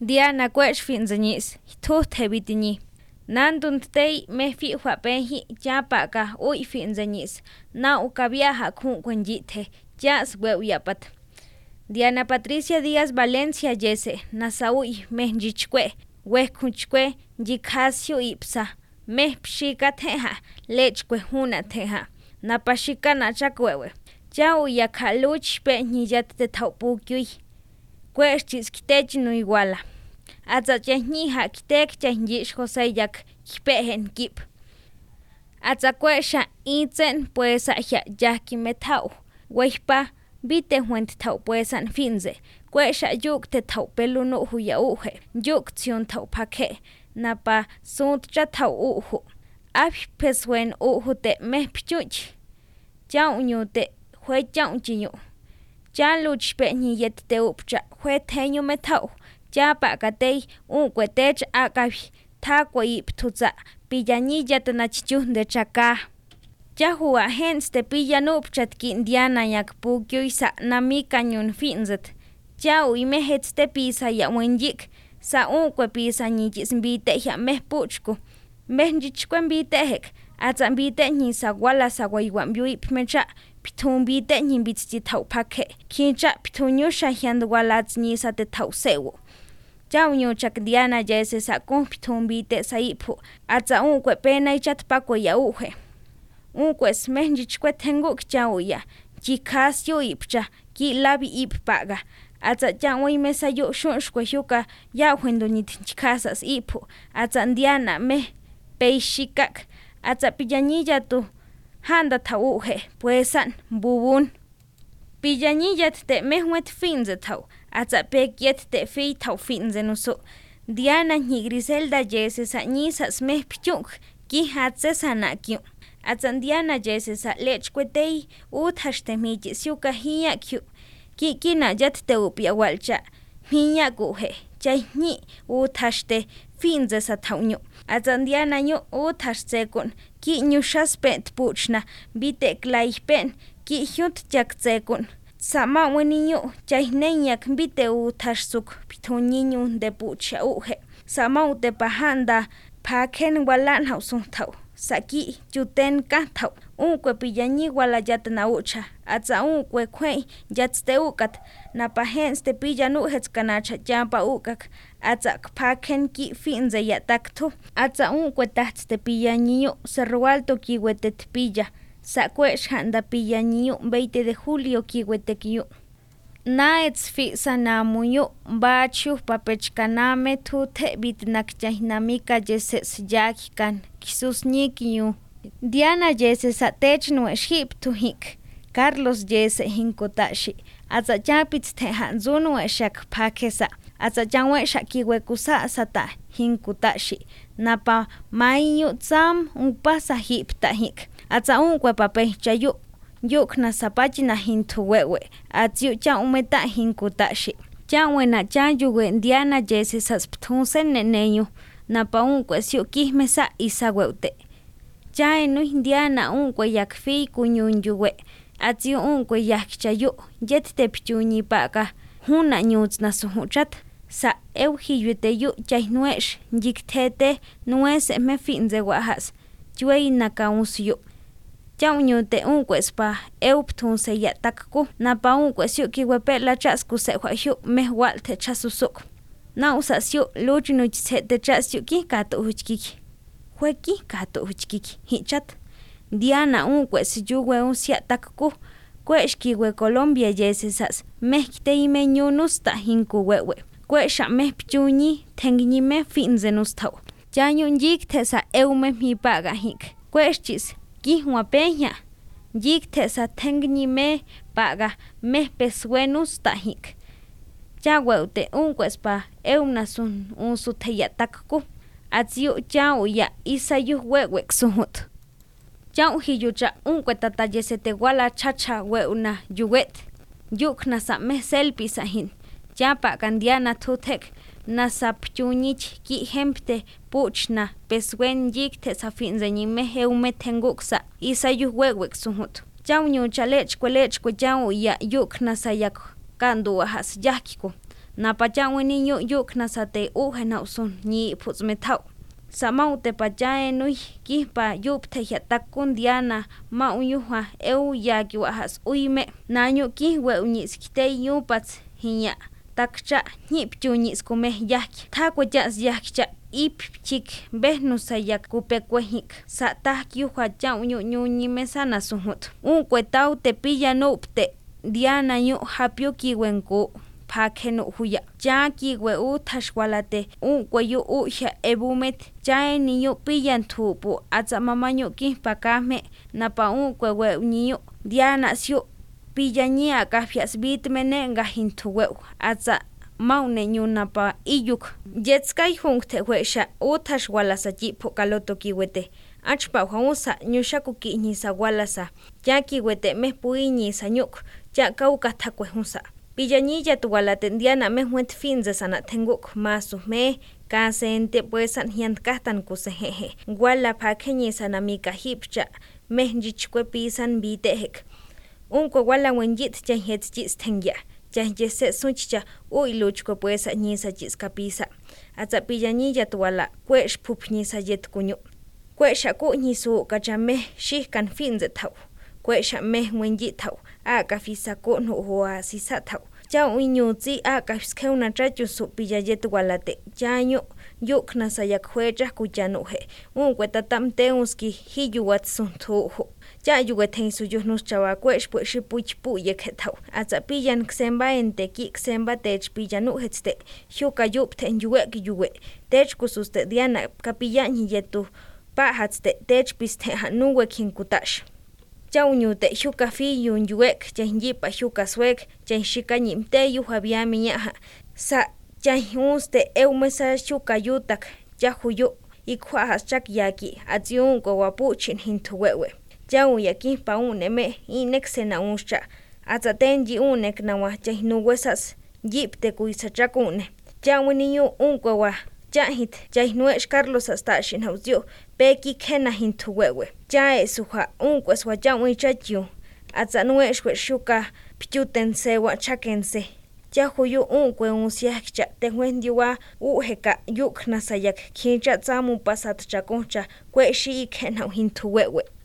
Diana kwex finzañis, tut hebitiñi. Nandun tei me fi huapeji ya paka uy finzañis. Na ukaviaja kun yite, jas yapat. Diana Patricia Díaz Valencia yese, nasauy menjichkwe, wehkunchkwe, jikasio ipsa. Meh pshika teja, lechkwe huna teja. Napashika nachakwewe. Chau yakaluch pe niyat te taupukyuy. Kwex chiskitech no iguala. Atza chehniha kitek chehnyish José yak kipehen kip. Atza kwesha itzen puesa ya kimetau. Weihpa bite huent tau puesan finze. Kwesha yuk te tau pelunu huya uhe. Yuk tsiun tau pake. Napa sunt cha tau uhu. Api peswen uhu te meh pichuch. Chau nyu te hue chau chinyu. Cha luch pe niyet te upcha hue teñu metau. Ya pakatei kwetech akabi ta kwai ptutsa pillanilla tanachichun de chaka. Ya hua hens te pillanup chatkin Diana yak pukyuisa namika nyun finzet. Ya uimehet te pisa ya wenyik sa kwe pisa nyijis mbite ya meh puchku. Meh njichkwen bitehek atza mbite nyi sa wala sa waiwan biuip mecha pitun bite nyi bitsi tau pake. Kincha pitunyusha hiand wala nyi sa te tau sewo. Chau nyo chak Diana yese sa pitun bite sa ipu. Atza kwe pena ichat pakwe ya uhe. Kwe smenjichkwe tenguk chau ya. Jikasyo ipcha ki labi ip paga. Atza chau mesa yu shunshkwe yuka ya huendo nitinchikasas ipu. Atza Diana me peishikak. Atza pillanilla tu handa tau uhe. Puesan bubun. Pillanillat te mehwet finze tau. Atza pekiet te fi tau finze nuso. Diana ni Griselda yese sa nisas meh pichuk. Ki hatse sana kyu. Atza Diana yese sa lechkwetei uthashte mijis yuka hiya kyu. Ki kina yat te upia walcha. Hiya guhe. Chay ni uthashte finze sa tau nyu. Atza Diana nyu uthashte kun. Ki nyushas pent puchna. Bite klay pen. Ki hyut jak tsekun. Sama weniño chay nenyak bite uthashsuk pituniño de pucha uhe. Sama ute pahanda paken walan hausun tau. Saki chuten kantau. Kwe pillañi wala yatna ucha. Atza kwe kwe yatste ukat. Napahens te pillanu hetskanacha jampa ukak. Atza paken ki finze yataktu. Atza kwe tahtste pillañiño Cerro Alto kiwetet pilla. Sakwesh handa pillañiño 20 de julio kiwetekiyo. Naets fi sanamuyo bachu papechkaname tute bitnak chahnamika yeses yakikan kisusnikiyo. Diana yese satech nueship tuhik. Carlos yese hinkotashi. Atza chapitz te hanzunu eshak pakesa. Atza chanwesha kiwekusa sata hinkotashi. Napa mayo tsam upasa hip tahik. Atza kwe papel chayu. Yuk na sapachi na hintu wewe. Atziu cha umeta hinkutashi. Cha wena cha yuwe Diana yese sasptunse neneño. Napa kwe siu kismesa isa weute. Cha enu Diana kwe yakfi kunyun yuwe. Atziu kwe yak chayu. Jet te pichuni paka. Huna nyuts na suhuchat. Sa eujiyuete yu chay nuesh. Yiktete nuese me finze wahas. Chwei nakaunsiyo. Chau nyote kwespa euptun se yatakku. Napa kwesyo kiwepe la chasku se huayu mehwal te chasusuk. Na usasyo luchinu chse te chasyo ki kato uchkiki. Hueki kato uchkiki. Hichat. Diana kwesi yuwe usia takku. Kweshkiwe Colombia yesesas. Mehkite ime nyunus ta hinku wewe. Kwesha mehpchuni tengi me finze nustau. Chanyon yik tesa eume mi paga hik. Kweshchis. Kihua peña. Yik tesa tengi me paga meh pesuenus tahik. Chaweute kwespa eunasun unsu teyatakku. Atziu chau ya isayu wewek suhut. Chau hiyucha kwetata yesete wala chacha weuna yuwet. Yuk nasa meh selpi sahin. Chapa kandiana tutek. Nasapchunich ki hempte puchna peswen yik te sa finze me heume tenguksa isayu wewek suhut. Chau nyu chalech kwelech kwe chau ya yuk nasayak kandu ahas yakiku. napachawini yuk nasate ujena usun ni putsmetau samau te pachae nui kipa yup te yatakun diana ma unyuha eu yaki wahas uime nanyu ki we unyis kitei yupats hinya takcha nip chunyis kumeh yaki thakwa jas yakcha ip chik behnu sayak kupekwehik sa tak yuha cha unyuñi mesana suhut kwetau te pilla nupte diana yu hapyo kiwenku pakenu huya jaki we utashwalate kweyu uja ebumet chae niyo pillan thupu atsa mamaño ki pakame napa kwe niyo diana sio pillania kafias bitmene ngahinthuwe atsa maune nyunapa iyuk jetskay hunkte wesha utashwalasa jipo kaloto kiwete achpa hausa nyushaku ki nisa walasa jaki wete mehpuiñi sanyuk ja kauka thakwe hunsa Pillanilla tuwalate diana mehwet finze sana tenguk masu me kasente puesan hiantkahtan kusejeje wala pakeñi sana mika hipcha mehjichkwe pisan bitehek wala wenjit chanhetchis tengya chanjese sunchicha iluchko puesa ñisa chiskapisa atsa pillanilla tuwala kwesh pupñisa yetkunyu kwesha ku ñisu kachame shihkan finze taw kwesha mehwenjit taw akafisa ko no hoa sisatau cha uñuzi akafskeuna trachu su pillayet walate chaño yukna sayak huecha kuyanu he kwetatamte uski hiyuwat suntu cha yuweten su yunus chawa kwesh pues puchpu yeketau atsa pillan ksemba enteki ksemba tech pillanu hetste hyuka yupten yuwe tech kususte diana kapillan yetu pahatste tech piste hanuwe kinkutash Chauñute hyuka fi yunyuek chanyipa hyuka suek chanshika nyimte yuhabia miñaha sa chanhuste eumesa hyuka yutak chahuyu ikhuahas chak yaki atsiun ko wapuchin hintuwewe chau yaki pa uneme inek sena unscha atsatenji unek nawa chahnuwesas yipte kuisachakune chawiniyu unkwa Jahit jahnuesh Carlos astashin hausyo peki kena hintuwewe jae suha unkwes wajawi chachu atsanuesh we shuka pyutense wa chakense jahuyu unkwe unsiakcha tehwendiwa uheka yukna sayak kincha tsamu pasat chakoncha kweshi kena hintuwewe